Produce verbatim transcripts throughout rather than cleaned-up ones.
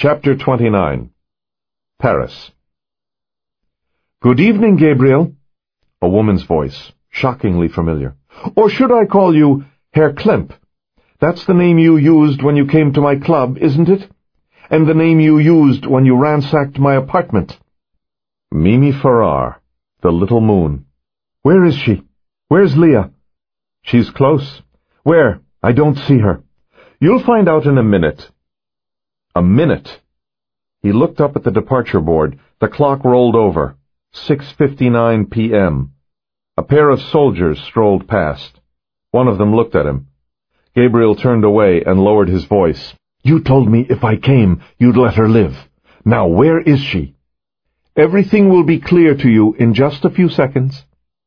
Chapter twenty-nine. Paris. "Good evening, Gabriel." A woman's voice, shockingly familiar. "Or should I call you Herr Klemp? That's the name you used when you came to my club, isn't it? And the name you used when you ransacked my apartment." Mimi Farrar, the little moon. "Where is she? Where's Leah?" "She's close." "Where? I don't see her." "You'll find out in a minute." A minute. He looked up at the departure board. The clock rolled over. six fifty-nine p m A pair of soldiers strolled past. One of them looked at him. Gabriel turned away and lowered his voice. "You told me if I came, you'd let her live. Now where is she?" "Everything will be clear to you in just a few seconds."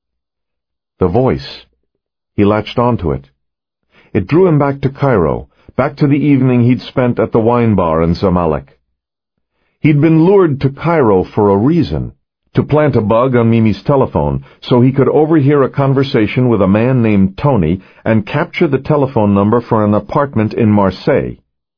The voice. He latched onto it. It drew him back to Cairo, back to the evening he'd spent at the wine bar in Zamalek. He'd been lured to Cairo for a reason, to plant a bug on Mimi's telephone so he could overhear a conversation with a man named Tony and capture the telephone number for an apartment in Marseille.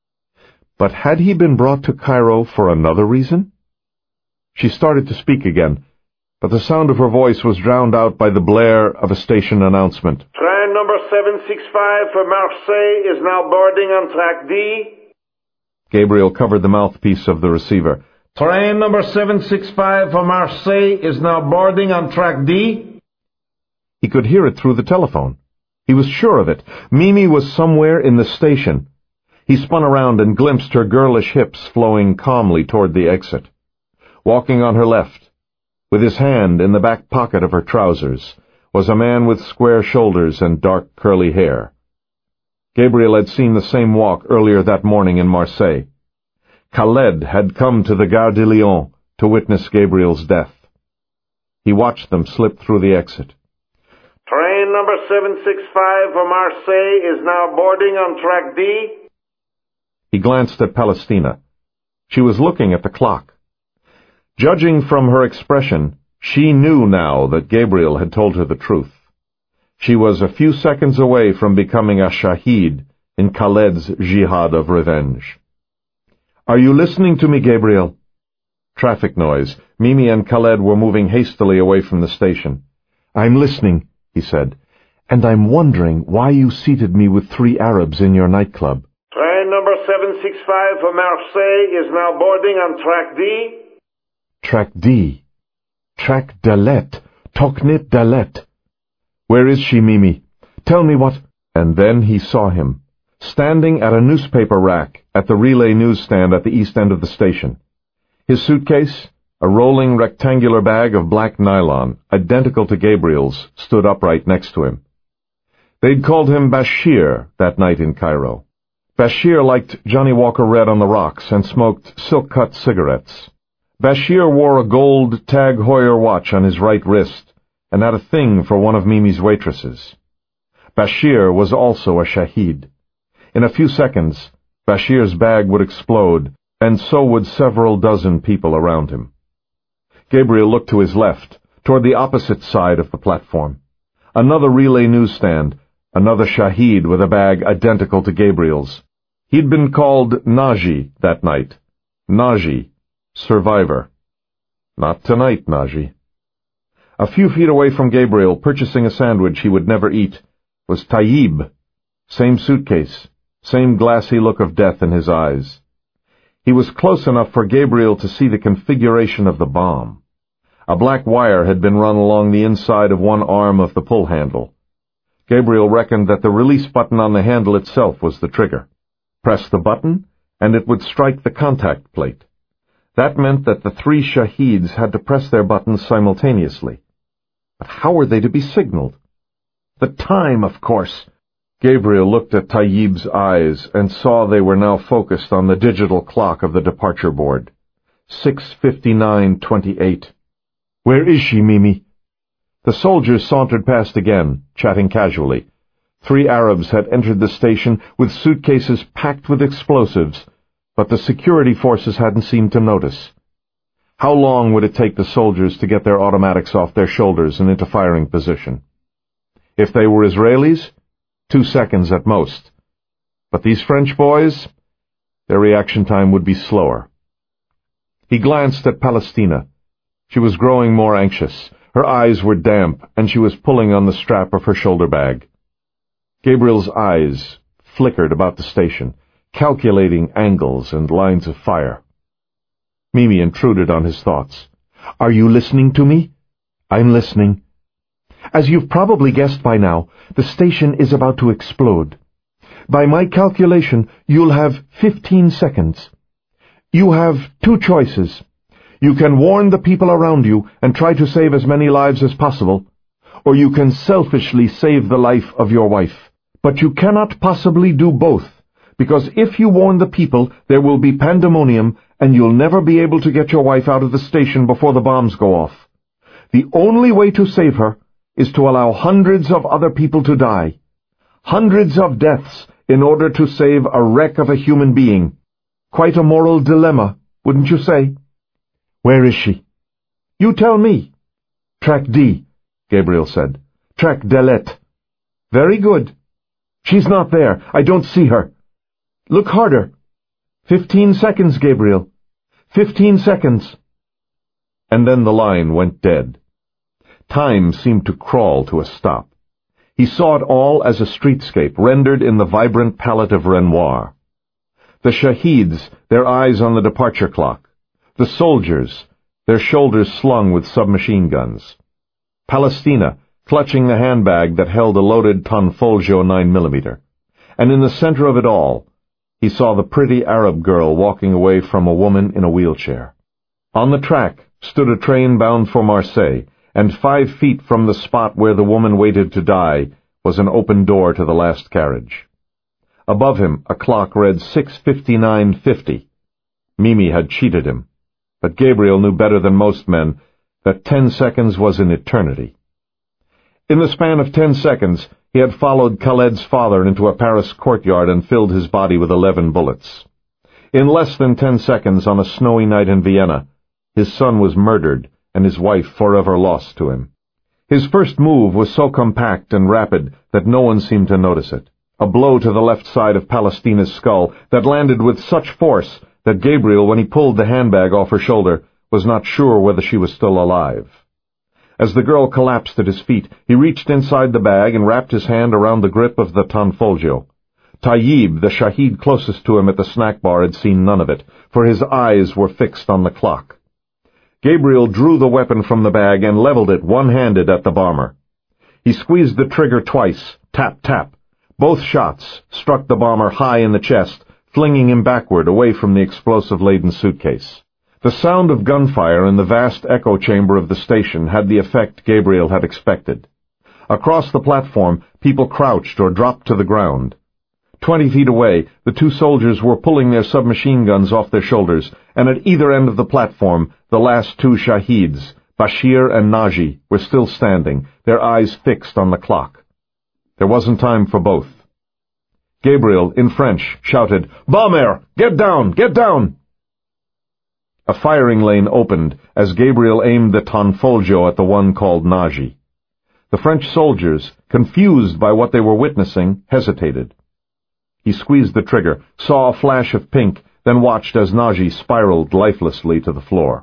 But had he been brought to Cairo for another reason? She started to speak again, but the sound of her voice was drowned out by the blare of a station announcement. "Train number seven sixty-five for Marseille is now boarding on track D." Gabriel covered the mouthpiece of the receiver. "Train number seven sixty-five for Marseille is now boarding on track D." He could hear it through the telephone. He was sure of it. Mimi was somewhere in the station. He spun around and glimpsed her girlish hips flowing calmly toward the exit. Walking on her left, with his hand in the back pocket of her trousers, was a man with square shoulders and dark curly hair. Gabriel had seen the same walk earlier that morning in Marseille. Khaled had come to the Gare de Lyon to witness Gabriel's death. He watched them slip through the exit. "Train number seven sixty-five for Marseille is now boarding on track D." He glanced at Palestina. She was looking at the clock. Judging from her expression, she knew now that Gabriel had told her the truth. She was a few seconds away from becoming a shaheed in Khaled's jihad of revenge. "Are you listening to me, Gabriel?" Traffic noise. Mimi and Khaled were moving hastily away from the station. "I'm listening," he said, "and I'm wondering why you seated me with three Arabs in your nightclub." "Train number seven sixty-five for Marseille is now boarding on track D." Track D. Track Dalet. Toknit Dalet. "Where is she, Mimi? Tell me what—" And then he saw him, standing at a newspaper rack at the relay newsstand at the east end of the station. His suitcase, a rolling rectangular bag of black nylon, identical to Gabriel's, stood upright next to him. They'd called him Bashir that night in Cairo. Bashir liked Johnny Walker Red on the rocks and smoked silk-cut cigarettes. Bashir wore a gold Tag Heuer watch on his right wrist and had a thing for one of Mimi's waitresses. Bashir was also a shaheed. In a few seconds, Bashir's bag would explode, and so would several dozen people around him. Gabriel looked to his left, toward the opposite side of the platform. Another relay newsstand, another shaheed with a bag identical to Gabriel's. He'd been called Naji that night. Naji. Survivor. Not tonight, Naji. A few feet away from Gabriel, purchasing a sandwich he would never eat, was Tayyib. Same suitcase, same glassy look of death in his eyes. He was close enough for Gabriel to see the configuration of the bomb. A black wire had been run along the inside of one arm of the pull handle. Gabriel reckoned that the release button on the handle itself was the trigger. Press the button, and it would strike the contact plate. That meant that the three shaheeds had to press their buttons simultaneously. But how were they to be signaled? The time, of course. Gabriel looked at Tayyib's eyes and saw they were now focused on the digital clock of the departure board. six fifty-nine twenty-eight. "Where is she, Mimi?" The soldiers sauntered past again, chatting casually. Three Arabs had entered the station with suitcases packed with explosives, but the security forces hadn't seemed to notice. How long would it take the soldiers to get their automatics off their shoulders and into firing position? If they were Israelis, two seconds at most. But these French boys? Their reaction time would be slower. He glanced at Palestina. She was growing more anxious. Her eyes were damp, and she was pulling on the strap of her shoulder bag. Gabriel's eyes flickered about the station, calculating angles and lines of fire. Mimi intruded on his thoughts. "Are you listening to me?" "I'm listening." "As you've probably guessed by now, the station is about to explode. By my calculation, you'll have fifteen seconds. You have two choices. You can warn the people around you and try to save as many lives as possible, or you can selfishly save the life of your wife. But you cannot possibly do both, because if you warn the people, there will be pandemonium, and you'll never be able to get your wife out of the station before the bombs go off. The only way to save her is to allow hundreds of other people to die. Hundreds of deaths in order to save a wreck of a human being. Quite a moral dilemma, wouldn't you say?" "Where is she?" "You tell me." "Track D," Gabriel said. "Track Dalet." "Very good." "She's not there. I don't see her." "Look harder." Fifteen seconds, Gabriel. Fifteen seconds." And then the line went dead. Time seemed to crawl to a stop. He saw it all as a streetscape rendered in the vibrant palette of Renoir. The Shaheeds, their eyes on the departure clock. The soldiers, their shoulders slung with submachine guns. Palestina, clutching the handbag that held a loaded Tanfolgio nine millimeter. And in the center of it all, he saw the pretty Arab girl walking away from a woman in a wheelchair. On the track stood a train bound for Marseille, and five feet from the spot where the woman waited to die was an open door to the last carriage. Above him, a clock read six fifty-nine fifty. Mimi had cheated him, but Gabriel knew better than most men that ten seconds was an eternity. In the span of ten seconds, he had followed Khaled's father into a Paris courtyard and filled his body with eleven bullets. In less than ten seconds, on a snowy night in Vienna, his son was murdered and his wife forever lost to him. His first move was so compact and rapid that no one seemed to notice it. A blow to the left side of Palestina's skull that landed with such force that Gabriel, when he pulled the handbag off her shoulder, was not sure whether she was still alive. As the girl collapsed at his feet, he reached inside the bag and wrapped his hand around the grip of the Tanfolgio. Tayyib, the Shaheed closest to him at the snack bar, had seen none of it, for his eyes were fixed on the clock. Gabriel drew the weapon from the bag and leveled it one-handed at the bomber. He squeezed the trigger twice, tap, tap. Both shots struck the bomber high in the chest, flinging him backward away from the explosive-laden suitcase. The sound of gunfire in the vast echo chamber of the station had the effect Gabriel had expected. Across the platform, people crouched or dropped to the ground. Twenty feet away, the two soldiers were pulling their submachine guns off their shoulders, and at either end of the platform, the last two Shaheeds, Bashir and Naji, were still standing, their eyes fixed on the clock. There wasn't time for both. Gabriel, in French, shouted, "Bomber! Get down! Get down!" A firing lane opened as Gabriel aimed the Tanfolgio at the one called Naji. The French soldiers, confused by what they were witnessing, hesitated. He squeezed the trigger, saw a flash of pink, then watched as Naji spiraled lifelessly to the floor.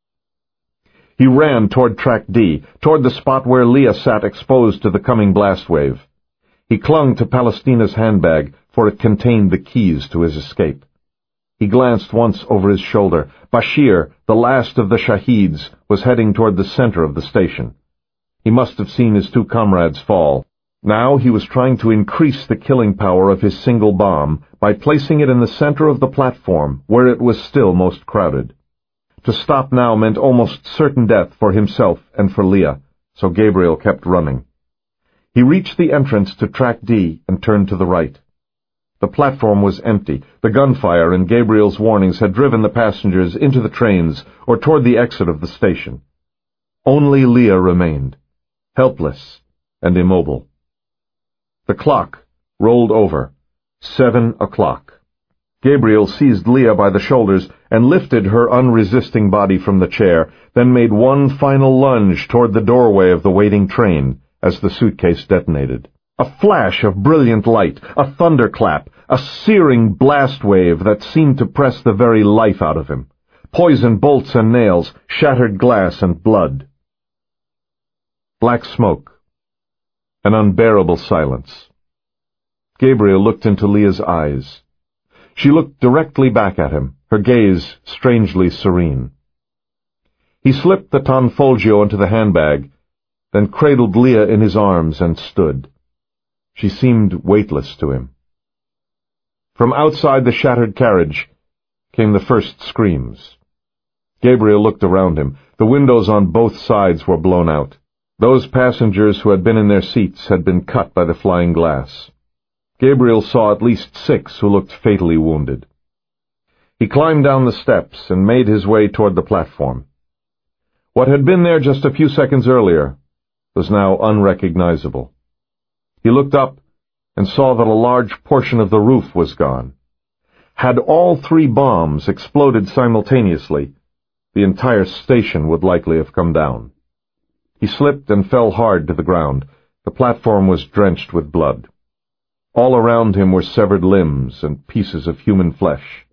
He ran toward Track D, toward the spot where Leah sat exposed to the coming blast wave. He clung to Palestina's handbag, for it contained the keys to his escape. He glanced once over his shoulder. Bashir, the last of the Shaheeds, was heading toward the center of the station. He must have seen his two comrades fall. Now he was trying to increase the killing power of his single bomb by placing it in the center of the platform, where it was still most crowded. To stop now meant almost certain death for himself and for Leah, so Gabriel kept running. He reached the entrance to Track D and turned to the right. The platform was empty. The gunfire and Gabriel's warnings had driven the passengers into the trains or toward the exit of the station. Only Leah remained, helpless and immobile. The clock rolled over. Seven o'clock. Gabriel seized Leah by the shoulders and lifted her unresisting body from the chair, then made one final lunge toward the doorway of the waiting train as the suitcase detonated. A flash of brilliant light, a thunderclap, a searing blast wave that seemed to press the very life out of him. Poison bolts and nails, shattered glass and blood. Black smoke. An unbearable silence. Gabriel looked into Leah's eyes. She looked directly back at him, her gaze strangely serene. He slipped the Tanfolgio into the handbag, then cradled Leah in his arms and stood. She seemed weightless to him. From outside the shattered carriage came the first screams. Gabriel looked around him. The windows on both sides were blown out. Those passengers who had been in their seats had been cut by the flying glass. Gabriel saw at least six who looked fatally wounded. He climbed down the steps and made his way toward the platform. What had been there just a few seconds earlier was now unrecognizable. He looked up and saw that a large portion of the roof was gone. Had all three bombs exploded simultaneously, the entire station would likely have come down. He slipped and fell hard to the ground. The platform was drenched with blood. All around him were severed limbs and pieces of human flesh.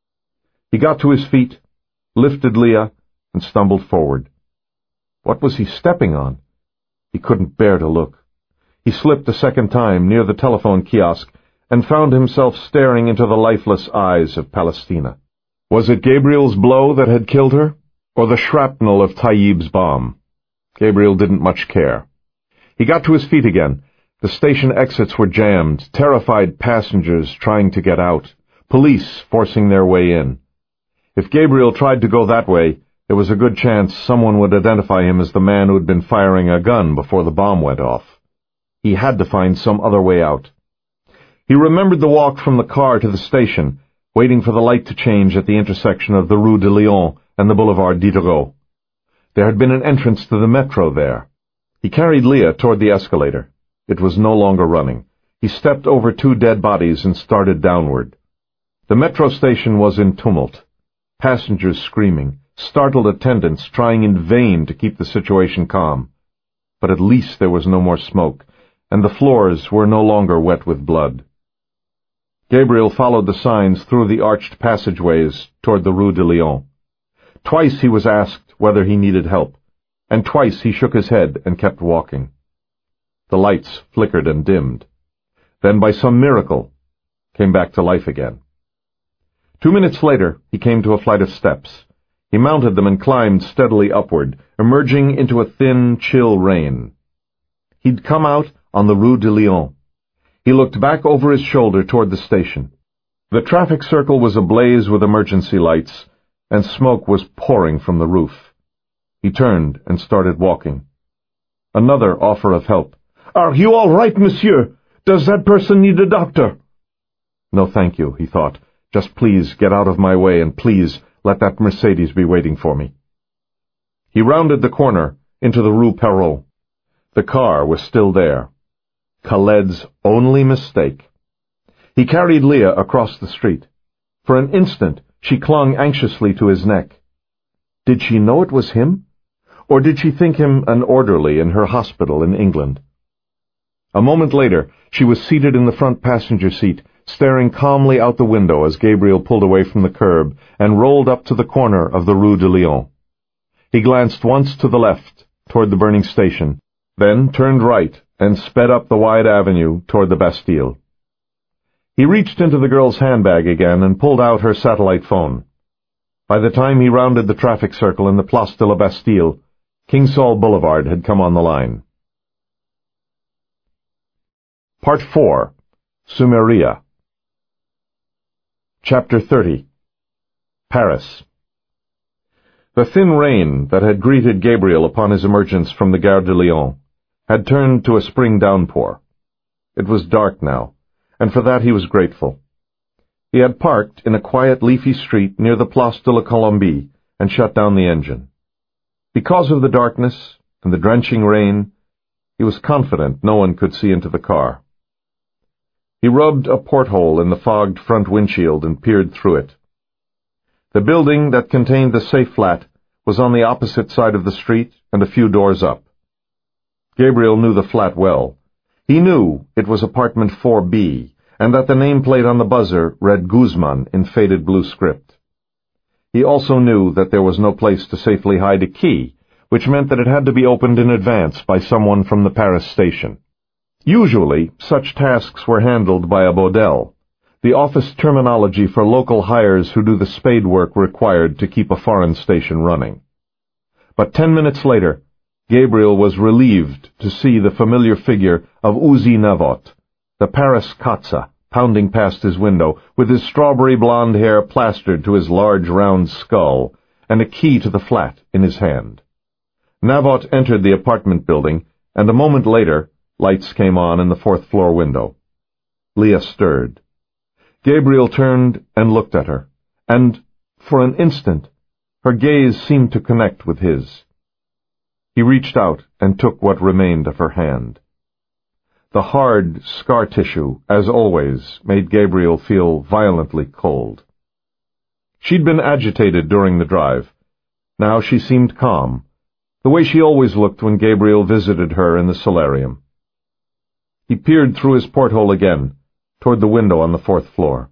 He got to his feet, lifted Leah, and stumbled forward. What was he stepping on? He couldn't bear to look. He slipped a second time near the telephone kiosk and found himself staring into the lifeless eyes of Palestina. Was it Gabriel's blow that had killed her, or the shrapnel of Tayyib's bomb? Gabriel didn't much care. He got to his feet again. The station exits were jammed, terrified passengers trying to get out, police forcing their way in. If Gabriel tried to go that way, there was a good chance someone would identify him as the man who had been firing a gun before the bomb went off. He had to find some other way out. He remembered the walk from the car to the station, waiting for the light to change at the intersection of the Rue de Lyon and the Boulevard Diderot. There had been an entrance to the metro there. He carried Leah toward the escalator. It was no longer running. He stepped over two dead bodies and started downward. The metro station was in tumult. Passengers screaming, startled attendants trying in vain to keep the situation calm. But at least there was no more smoke, and the floors were no longer wet with blood. Gabriel followed the signs through the arched passageways toward the Rue de Lyon. Twice he was asked whether he needed help, and twice he shook his head and kept walking. The lights flickered and dimmed, then by some miracle came back to life again. Two minutes later he came to a flight of steps. He mounted them and climbed steadily upward, emerging into a thin, chill rain. He'd come out on the Rue de Lyon. He looked back over his shoulder toward the station. The traffic circle was ablaze with emergency lights, and smoke was pouring from the roof. He turned and started walking. Another offer of help. "Are you all right, monsieur? Does that person need a doctor?" "No, thank you," he thought. "Just please get out of my way, and please let that Mercedes be waiting for me." He rounded the corner into the Rue Perrault. The car was still there. Khaled's only mistake. He carried Leah across the street. For an instant, she clung anxiously to his neck. Did she know it was him? Or did she think him an orderly in her hospital in England? A moment later, she was seated in the front passenger seat, staring calmly out the window as Gabriel pulled away from the curb and rolled up to the corner of the Rue de Lyon. He glanced once to the left, toward the burning station, then turned right and sped up the wide avenue toward the Bastille. He reached into the girl's handbag again and pulled out her satellite phone. By the time he rounded the traffic circle in the Place de la Bastille, King Saul Boulevard had come on the line. Part four. Sumeria. Chapter thirty. Paris. The thin rain that had greeted Gabriel upon his emergence from the Gare de Lyon had turned to a spring downpour. It was dark now, and for that he was grateful. He had parked in a quiet leafy street near the Place de la Colombie and shut down the engine. Because of the darkness and the drenching rain, he was confident no one could see into the car. He rubbed a porthole in the fogged front windshield and peered through it. The building that contained the safe flat was on the opposite side of the street and a few doors up. Gabriel knew the flat well. He knew it was apartment four B, and that the nameplate on the buzzer read Guzman in faded blue script. He also knew that there was no place to safely hide a key, which meant that it had to be opened in advance by someone from the Paris station. Usually, such tasks were handled by a bodel, the office terminology for local hires who do the spade work required to keep a foreign station running. But ten minutes later, Gabriel was relieved to see the familiar figure of Uzi Navot, the Paris Katza, pounding past his window, with his strawberry blonde hair plastered to his large round skull, and a key to the flat in his hand. Navot entered the apartment building, and a moment later, lights came on in the fourth-floor window. Leah stirred. Gabriel turned and looked at her, and, for an instant, her gaze seemed to connect with his. He reached out and took what remained of her hand. The hard scar tissue, as always, made Gabriel feel violently cold. She'd been agitated during the drive. Now she seemed calm, the way she always looked when Gabriel visited her in the solarium. He peered through his porthole again, toward the window on the fourth floor.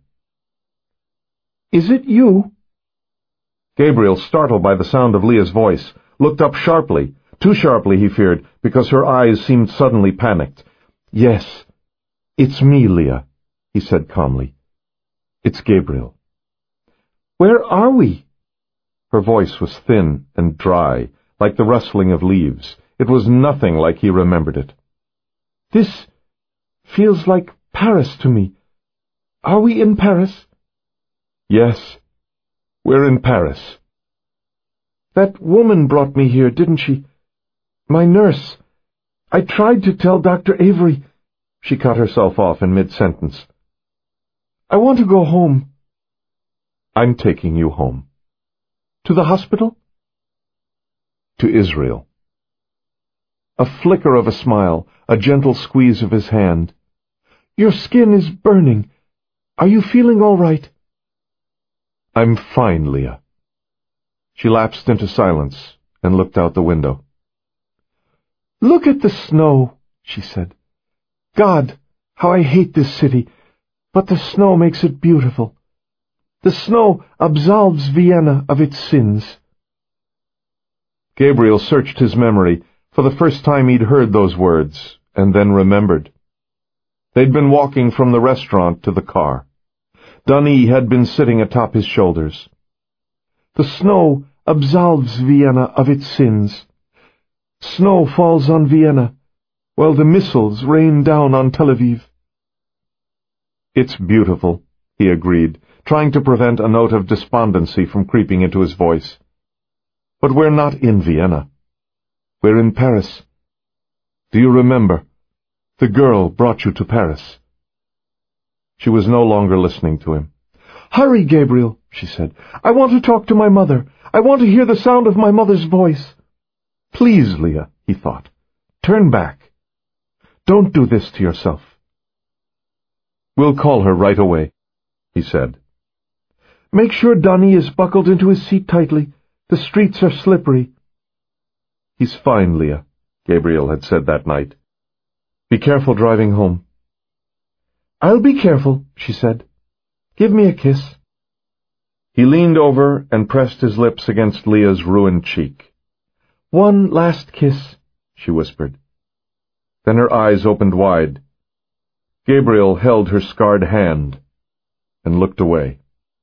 "Is it you?" Gabriel, startled by the sound of Leah's voice, looked up sharply, too sharply, he feared, because her eyes seemed suddenly panicked. "Yes, it's me, Leah," he said calmly. "It's Gabriel." "Where are we?" Her voice was thin and dry, like the rustling of leaves. It was nothing like he remembered it. "This feels like Paris to me. Are we in Paris?" "Yes, we're in Paris." "That woman brought me here, didn't she? My nurse. I tried to tell Doctor Avery—" She cut herself off in mid-sentence. "I want to go home." "I'm taking you home." "To the hospital?" "To Israel." A flicker of a smile, a gentle squeeze of his hand. "Your skin is burning. Are you feeling all right?" "I'm fine, Leah." She lapsed into silence and looked out the window. "Look at the snow," she said. "God, how I hate this city, but the snow makes it beautiful. The snow absolves Vienna of its sins." Gabriel searched his memory. For the first time he'd heard those words, and then remembered. They'd been walking from the restaurant to the car. Dunny had been sitting atop his shoulders. "The snow absolves Vienna of its sins. Snow falls on Vienna, while the missiles rain down on Tel Aviv." "It's beautiful," he agreed, trying to prevent a note of despondency from creeping into his voice. "But we're not in Vienna. We're in Paris. Do you remember? The girl brought you to Paris." She was no longer listening to him. "Hurry, Gabriel," she said. "I want to talk to my mother. I want to hear the sound of my mother's voice." "Please, Leah," he thought. "Turn back. Don't do this to yourself." "We'll call her right away," he said. "Make sure Donnie is buckled into his seat tightly. The streets are slippery." "He's fine, Leah," Gabriel had said that night. "Be careful driving home." "I'll be careful," she said. "Give me a kiss." He leaned over and pressed his lips against Leah's ruined cheek. "One last kiss," she whispered. Then her eyes opened wide. Gabriel held her scarred hand and looked away.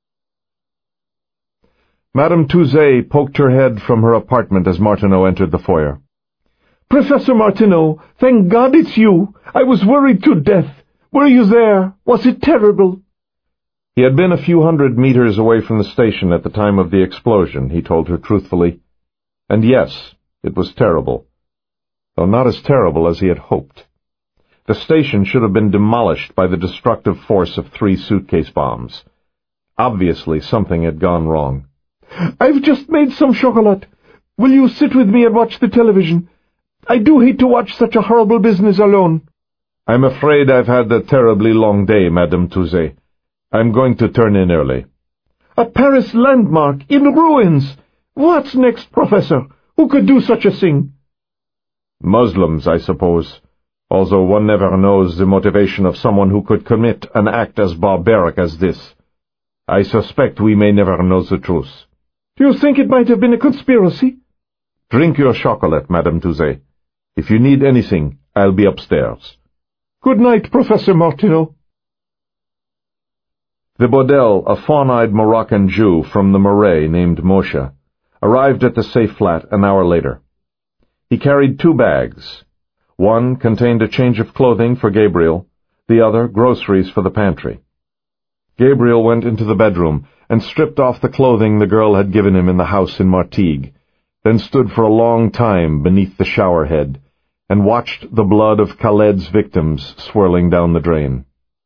Madame Touzé poked her head from her apartment as Martineau entered the foyer. "Professor Martineau, thank God it's you. I was worried to death. Were you there? Was it terrible?" He had been a few hundred meters away from the station at the time of the explosion, he told her truthfully. And yes, it was terrible, though not as terrible as he had hoped. The station should have been demolished by the destructive force of three suitcase bombs. Obviously, something had gone wrong. "I've just made some chocolate. Will you sit with me and watch the television? I do hate to watch such a horrible business alone." "I'm afraid I've had a terribly long day, Madame Touzé. I'm going to turn in early." "A Paris landmark in ruins. What's next, Professor? Who could do such a thing?" "Muslims, I suppose. although one never knows the motivation of someone who could commit an act as barbaric as this. I suspect we may never know the truth. Do you think it might have been a conspiracy? Drink your chocolate, Madame Touzé. If you need anything, I'll be upstairs. Good night, Professor Martineau. The Bodel, a fawn-eyed Moroccan Jew from the Marais named Moshe, arrived at the safe flat an hour later. He carried two bags. One contained a change of clothing for Gabriel, the other groceries for the pantry. Gabriel went into the bedroom and stripped off the clothing the girl had given him in the house in Martigues, then stood for a long time beneath the shower head and watched the blood of Khaled's victims swirling down the drain.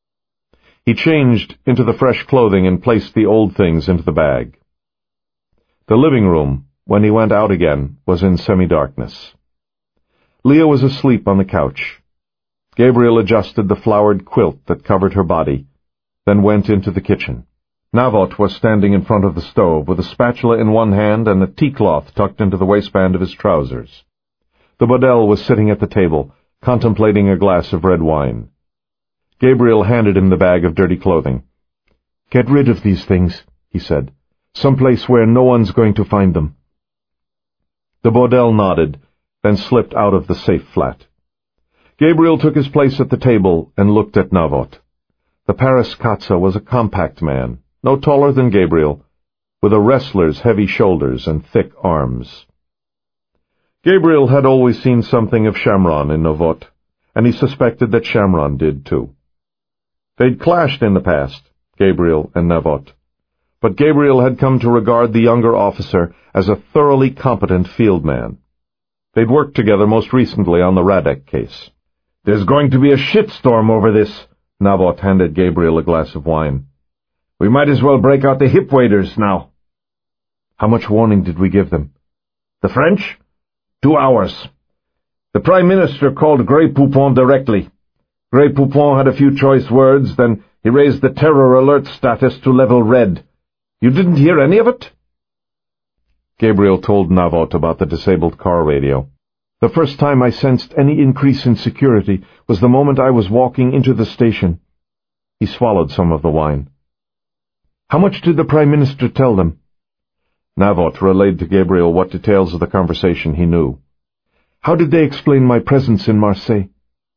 He changed into the fresh clothing and placed the old things into the bag. The living room, when he went out again, was in semi-darkness. Leah was asleep on the couch. Gabriel adjusted the flowered quilt that covered her body, then went into the kitchen. Navot was standing in front of the stove with a spatula in one hand and a tea-cloth tucked into the waistband of his trousers. The Bodel was sitting at the table, contemplating a glass of red wine. Gabriel handed him the bag of dirty clothing. "Get rid of these things," he said. "Someplace where no one's going to find them." The Bodel nodded, then slipped out of the safe flat. Gabriel took his place at the table and looked at Navot. The Paris Katza was a compact man, no taller than Gabriel, with a wrestler's heavy shoulders and thick arms. Gabriel had always seen something of Shamron in Navot, and he suspected that Shamron did too. They'd clashed in the past, Gabriel and Navot, but Gabriel had come to regard the younger officer as a thoroughly competent field man. They'd worked together most recently on the Radek case. "There's going to be a shitstorm over this," Navot handed Gabriel a glass of wine. "We might as well break out the hip waders now." "How much warning did we give them?" "The French? Two hours. The Prime Minister called Grey Poupon directly. Grey Poupon had a few choice words, then he raised the terror alert status to level red. You didn't hear any of it?" Gabriel told Navot about the disabled car radio. "The first time I sensed any increase in security was the moment I was walking into the station." He swallowed some of the wine. "How much did the Prime Minister tell them?" Navot relayed to Gabriel what details of the conversation he knew. "How did they explain my presence in Marseille?"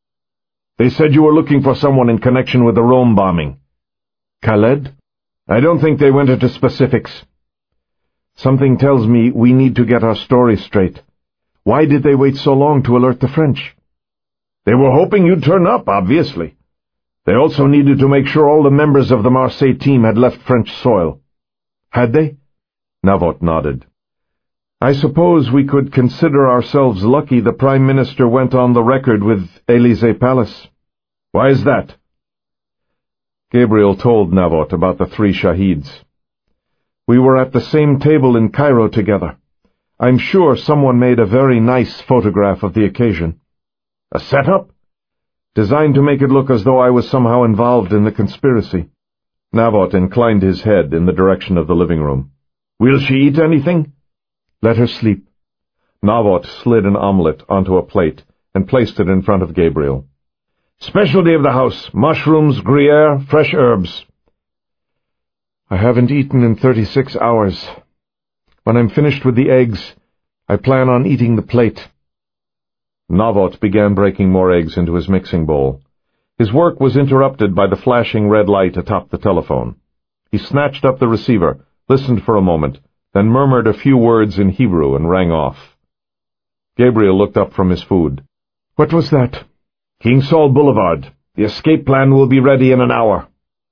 "They said you were looking for someone in connection with the Rome bombing." "Khaled?" "I don't think they went into specifics." "Something tells me we need to get our story straight. Why did they wait so long to alert the French?" "They were hoping you'd turn up, obviously. They also needed to make sure all the members of the Marseille team had left French soil." "Had they?" Navot nodded. "I suppose we could consider ourselves lucky the Prime Minister went on the record with Élysée Palace." "Why is that?" Gabriel told Navot about the three Shaheeds. "We were at the same table in Cairo together. I'm sure someone made a very nice photograph of the occasion." "A setup?" "Designed to make it look as though I was somehow involved in the conspiracy." Navot inclined his head in the direction of the living room. "Will she eat anything?" "Let her sleep." Navot slid an omelette onto a plate and placed it in front of Gabriel. "Specialty of the house, mushrooms, Gruyere, fresh herbs." "I haven't eaten in thirty-six hours. When I'm finished with the eggs, I plan on eating the plate." Navot began breaking more eggs into his mixing bowl. His work was interrupted by the flashing red light atop the telephone. He snatched up the receiver, listened for a moment, then murmured a few words in Hebrew and rang off. Gabriel looked up from his food. "What was that?" "King Saul Boulevard. The escape plan will be ready in an hour."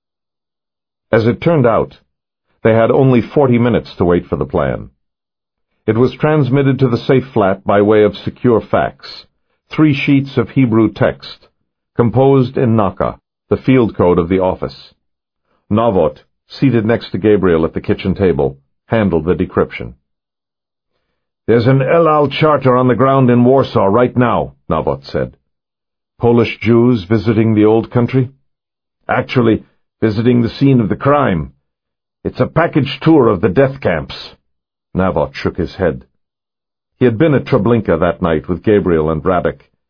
As it turned out, they had only forty minutes to wait for the plan. It was transmitted to the safe flat by way of secure fax, three sheets of Hebrew text, composed in Naka, the field code of the office. Navot, seated next to Gabriel at the kitchen table, handled the decryption. "There's an El Al charter on the ground in Warsaw right now," Navot said. "Polish Jews visiting the old country?" "Actually, visiting the scene of the crime. It's a package tour of the death camps." Navot shook his head. He had been at Treblinka that night with Gabriel and Radek,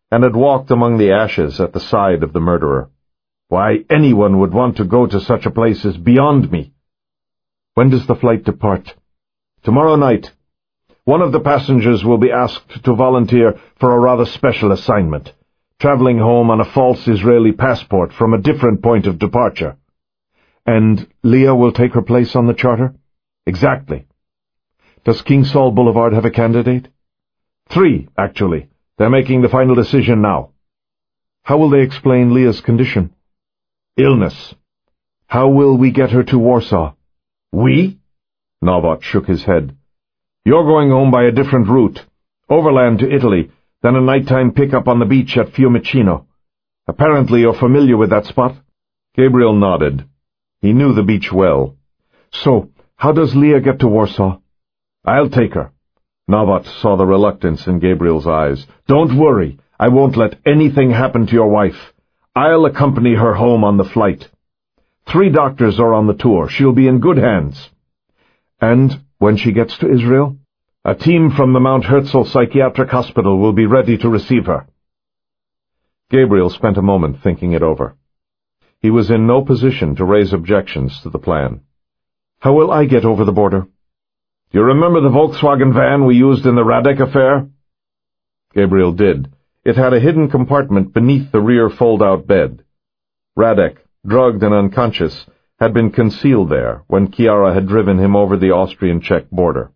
and had walked among the ashes at the side of the murderer. Why anyone would want to go to such a place is beyond me. When does the flight depart? Tomorrow night. One of the passengers will be asked to volunteer for a rather special assignment, traveling home on a false Israeli passport from a different point of departure. And Leah will take her place on the charter? Exactly. Does King Saul Boulevard have a candidate? Three, actually. They're making the final decision now. How will they explain Leah's condition? Illness. How will we get her to Warsaw? We? Nawat shook his head. You're going home by a different route, overland to Italy, then a nighttime pickup on the beach at Fiumicino. Apparently you're familiar with that spot? Gabriel nodded. He knew the beach well. So, how does Leah get to Warsaw? I'll take her. Nawat saw the reluctance in Gabriel's eyes. Don't worry, I won't let anything happen to your wife. I'll accompany her home on the flight. Three doctors are on the tour. She'll be in good hands. And when she gets to Israel? A team from the Mount Herzl Psychiatric Hospital will be ready to receive her. Gabriel spent a moment thinking it over. He was in no position to raise objections to the plan. How will I get over the border? Do you remember the Volkswagen van we used in the Radek affair? Gabriel did. It had a hidden compartment beneath the rear fold-out bed. Radek, drugged and unconscious, had been concealed there when Chiara had driven him over the Austrian-Czech border.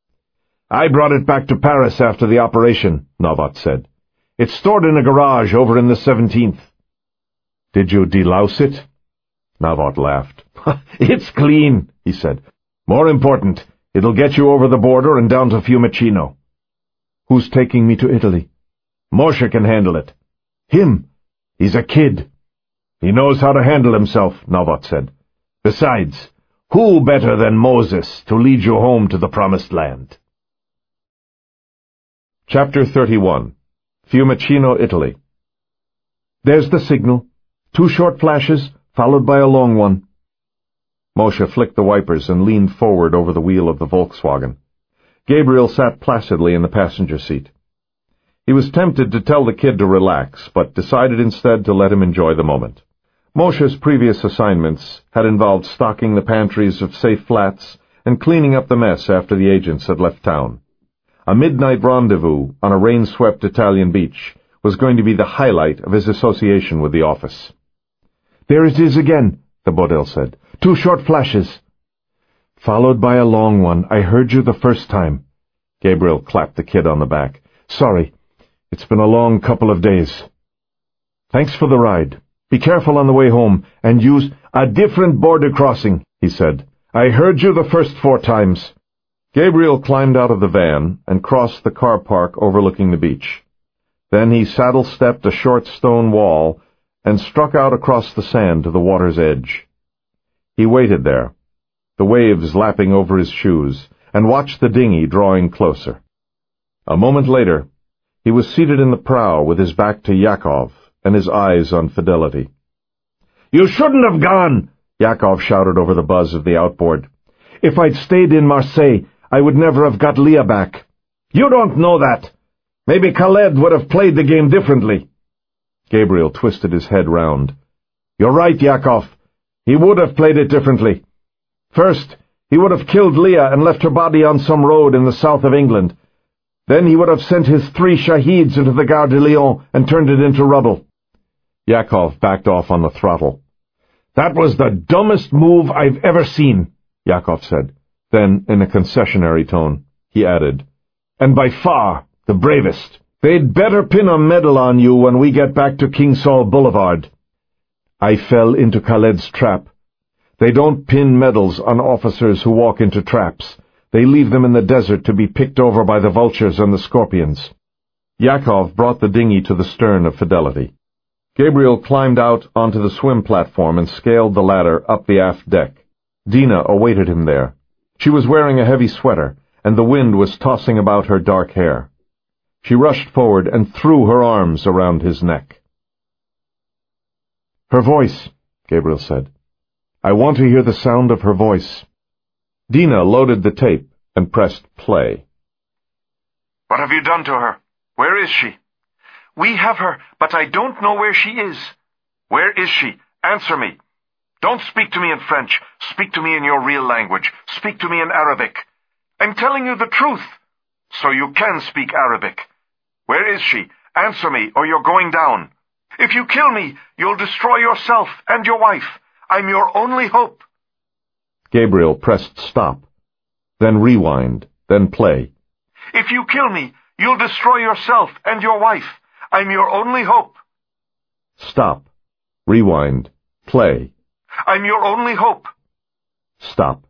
I brought it back to Paris after the operation, Nawat said. It's stored in a garage over in the seventeenth. Did you delouse it? Nawat laughed. It's clean, he said. More important, it'll get you over the border and down to Fiumicino. Who's taking me to Italy? Moshe can handle it. Him? He's a kid. He knows how to handle himself, Nawat said. Besides, who better than Moses to lead you home to the Promised Land? Chapter thirty-one. Fiumicino, Italy. There's the signal. Two short flashes, followed by a long one. Moshe flicked the wipers and leaned forward over the wheel of the Volkswagen. Gabriel sat placidly in the passenger seat. He was tempted to tell the kid to relax, but decided instead to let him enjoy the moment. Moshe's previous assignments had involved stocking the pantries of safe flats and cleaning up the mess after the agents had left town. A midnight rendezvous on a rain-swept Italian beach was going to be the highlight of his association with the office. There it is again, the Bodel said. Two short flashes. Followed by a long one. I heard you the first time. Gabriel clapped the kid on the back. Sorry. It's been a long couple of days. Thanks for the ride. Be careful on the way home, and use a different border crossing, he said. I heard you the first four times. Gabriel climbed out of the van and crossed the car park overlooking the beach. Then he saddle-stepped a short stone wall and struck out across the sand to the water's edge. He waited there, the waves lapping over his shoes, and watched the dinghy drawing closer. A moment later, he was seated in the prow with his back to Yakov and his eyes on Fidelity. You shouldn't have gone, Yakov shouted over the buzz of the outboard. If I'd stayed in Marseille, I would never have got Leah back. You don't know that. Maybe Khaled would have played the game differently. Gabriel twisted his head round. You're right, Yakov. He would have played it differently. First, he would have killed Leah and left her body on some road in the south of England. Then he would have sent his three Shaheeds into the Gare de Lyon and turned it into rubble. Yakov backed off on the throttle. That was the dumbest move I've ever seen, Yakov said. Then, in a concessionary tone, he added, and by far the bravest. They'd better pin a medal on you when we get back to King Saul Boulevard. I fell into Khaled's trap. They don't pin medals on officers who walk into traps. They leave them in the desert to be picked over by the vultures and the scorpions. Yakov brought the dinghy to the stern of Fidelity. Gabriel climbed out onto the swim platform and scaled the ladder up the aft deck. Dina awaited him there. She was wearing a heavy sweater, and the wind was tossing about her dark hair. She rushed forward and threw her arms around his neck. Her voice, Gabriel said. I want to hear the sound of her voice. Dina loaded the tape and pressed play. What have you done to her? Where is she? We have her, but I don't know where she is. Where is she? Answer me. Don't speak to me in French. Speak to me in your real language. Speak to me in Arabic. I'm telling you the truth, so you can speak Arabic. Where is she? Answer me, or you're going down. If you kill me, you'll destroy yourself and your wife. I'm your only hope. Gabriel pressed stop, then rewind, then play. If you kill me, you'll destroy yourself and your wife. I'm your only hope. Stop. Rewind. Play. I'm your only hope. Stop.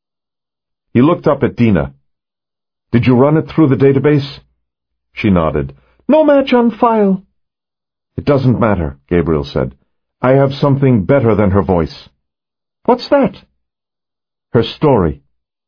He looked up at Dina. Did you run it through the database? She nodded. No match on file. It doesn't matter, Gabriel said. I have something better than her voice. What's that? Her story.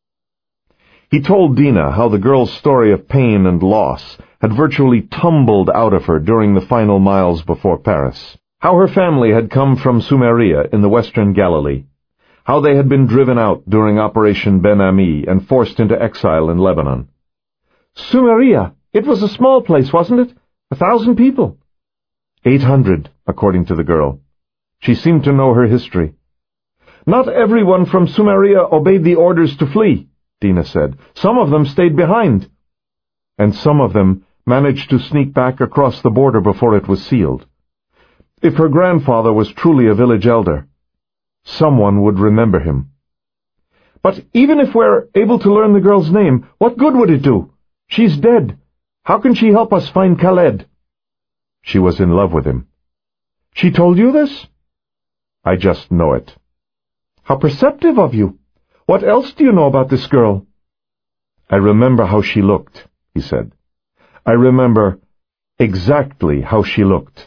He told Dina how the girl's story of pain and loss had virtually tumbled out of her during the final miles before Paris. How her family had come from Sumeria in the western Galilee. How they had been driven out during Operation Ben Ami and forced into exile in Lebanon. Sumeria? It was a small place, wasn't it? A thousand people. Eight hundred, according to the girl. She seemed to know her history. Not everyone from Sumeria obeyed the orders to flee, Dina said. Some of them stayed behind. And some of them managed to sneak back across the border before it was sealed. If her grandfather was truly a village elder, someone would remember him. But even if we're able to learn the girl's name, what good would it do? She's dead. How can she help us find Khaled? She was in love with him. She told you this? I just know it. How perceptive of you. What else do you know about this girl? I remember how she looked, he said. I remember exactly how she looked.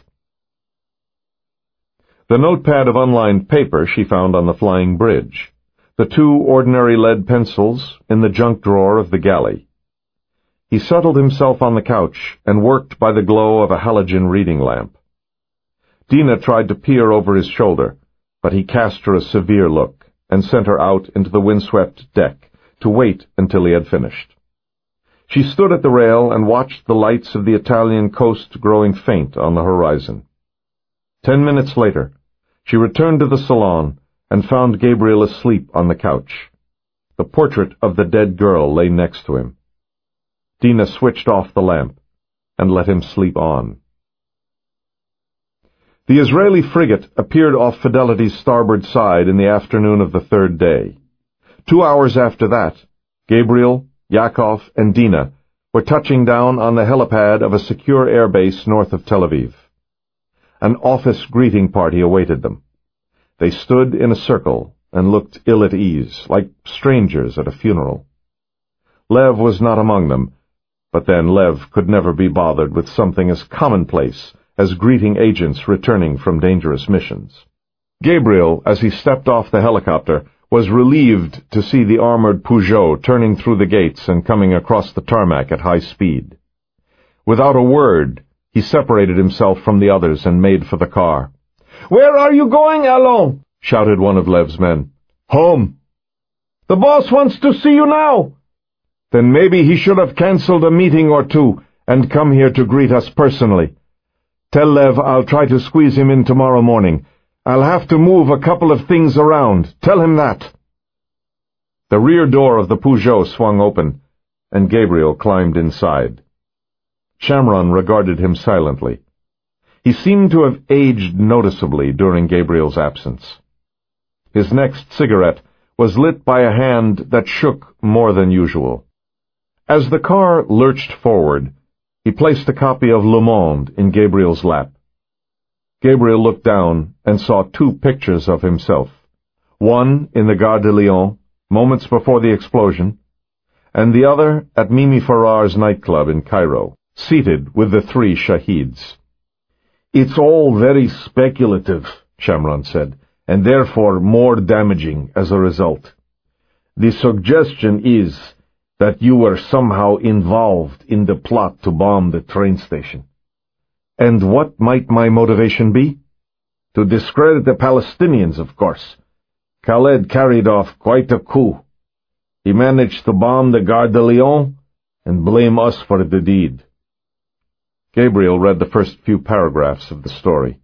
The notepad of unlined paper she found on the flying bridge. The two ordinary lead pencils in the junk drawer of the galley. He settled himself on the couch and worked by the glow of a halogen reading lamp. Dina tried to peer over his shoulder, but he cast her a severe look and sent her out into the windswept deck to wait until he had finished. She stood at the rail and watched the lights of the Italian coast growing faint on the horizon. Ten minutes later, she returned to the salon and found Gabriel asleep on the couch. The portrait of the dead girl lay next to him. Dina switched off the lamp and let him sleep on. The Israeli frigate appeared off Fidelity's starboard side in the afternoon of the third day. Two hours after that, Gabriel, Yakov, and Dina were touching down on the helipad of a secure airbase north of Tel Aviv. An office greeting party awaited them. They stood in a circle and looked ill at ease, like strangers at a funeral. Lev was not among them, but then Lev could never be bothered with something as commonplace as greeting agents returning from dangerous missions. Gabriel, as he stepped off the helicopter, was relieved to see the armored Peugeot turning through the gates and coming across the tarmac at high speed. Without a word, he separated himself from the others and made for the car. "Where are you going, Allons?" shouted one of Lev's men. "Home." "The boss wants to see you now." "Then maybe he should have cancelled a meeting or two and come here to greet us personally. Tell Lev I'll try to squeeze him in tomorrow morning. I'll have to move a couple of things around. Tell him that." The rear door of the Peugeot swung open, and Gabriel climbed inside. Shamron regarded him silently. He seemed to have aged noticeably during Gabriel's absence. His next cigarette was lit by a hand that shook more than usual. As the car lurched forward, he placed a copy of Le Monde in Gabriel's lap. Gabriel looked down and saw two pictures of himself, one in the Gare de Lyon, moments before the explosion, and the other at Mimi Farrar's nightclub in Cairo, seated with the three shaheeds. "It's all very speculative," Shamron said, "and therefore more damaging as a result. The suggestion is that you were somehow involved in the plot to bomb the train station." "And what might my motivation be?" "To discredit the Palestinians, of course. Khaled carried off quite a coup. He managed to bomb the Gare de Lyon and blame us for the deed." Gabriel read the first few paragraphs of the story.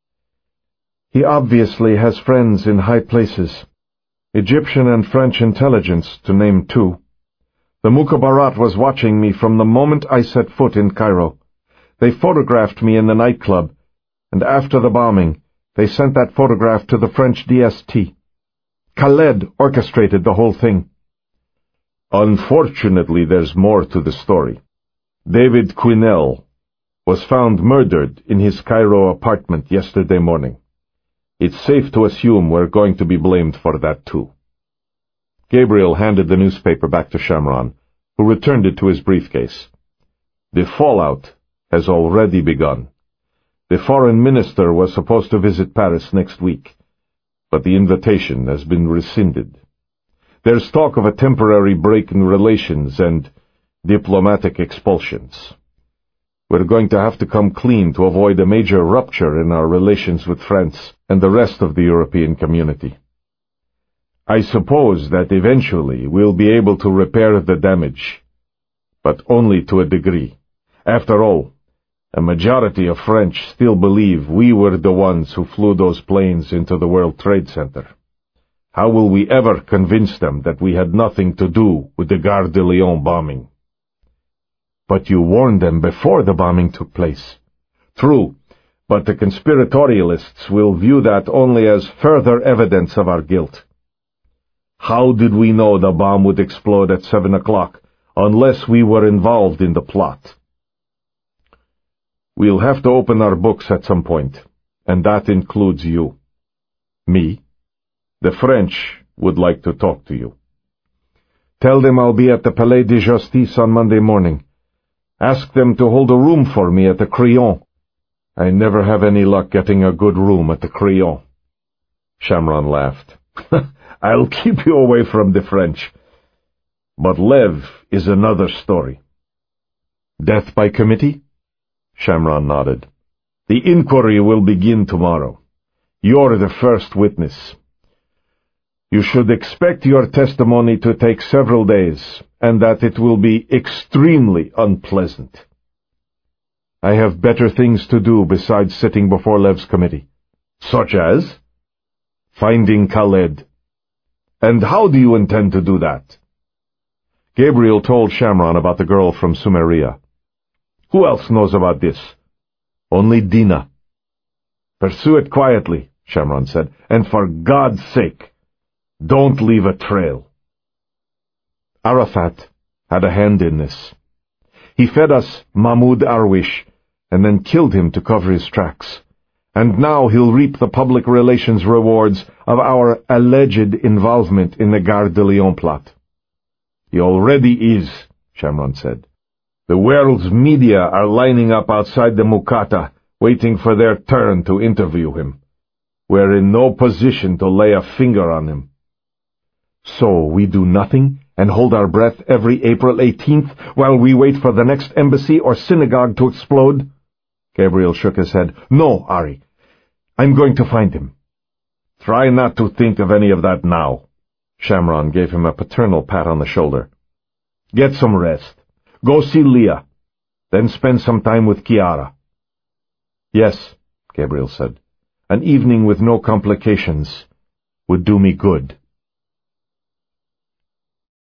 He obviously has friends in high places. Egyptian and French intelligence, to name two. The Mukhabarat was watching me from the moment I set foot in Cairo. They photographed me in the nightclub, and after the bombing, they sent that photograph to the French D S T. Khaled orchestrated the whole thing. Unfortunately, there's more to the story. David Quinnell was found murdered in his Cairo apartment yesterday morning. It's safe to assume we're going to be blamed for that too. Gabriel handed the newspaper back to Shamron, who returned it to his briefcase. The fallout has already begun. The foreign minister was supposed to visit Paris next week, but the invitation has been rescinded. There's talk of a temporary break in relations and diplomatic expulsions. We're going to have to come clean to avoid a major rupture in our relations with France and the rest of the European community. I suppose that eventually we'll be able to repair the damage, but only to a degree. After all, a majority of French still believe we were the ones who flew those planes into the World Trade Center. How will we ever convince them that we had nothing to do with the Gare de Lyon bombing? But you warned them before the bombing took place. True, but the conspiratorialists will view that only as further evidence of our guilt. How did we know the bomb would explode at seven o'clock unless we were involved in the plot? We'll have to open our books at some point, and that includes you. Me? The French would like to talk to you. Tell them I'll be at the Palais de Justice on Monday morning. Ask them to hold a room for me at the Crillon. I never have any luck getting a good room at the Crillon. Shamron laughed. I'll keep you away from the French. But Lev is another story. Death by committee? Shamron nodded. The inquiry will begin tomorrow. You're the first witness. You should expect your testimony to take several days, and that it will be extremely unpleasant. I have better things to do besides sitting before Lev's committee. Such as? Finding Khaled. And how do you intend to do that? Gabriel told Shamron about the girl from Sumeria. Who else knows about this? Only Dina. Pursue it quietly, Shamron said, and for God's sake, don't leave a trail. Arafat had a hand in this. He fed us Mahmoud Arwish and then killed him to cover his tracks. And now he'll reap the public relations rewards of our alleged involvement in the Gare de Lyon plot. He already is, Shamron said. The world's media are lining up outside the Mukata, waiting for their turn to interview him. We're in no position to lay a finger on him. So we do nothing and hold our breath every April eighteenth while we wait for the next embassy or synagogue to explode? Gabriel shook his head. No, Ari. I'm going to find him. Try not to think of any of that now. Shamron gave him a paternal pat on the shoulder. Get some rest. Go see Leah. Then spend some time with Chiara. Yes, Gabriel said. An evening with no complications would do me good.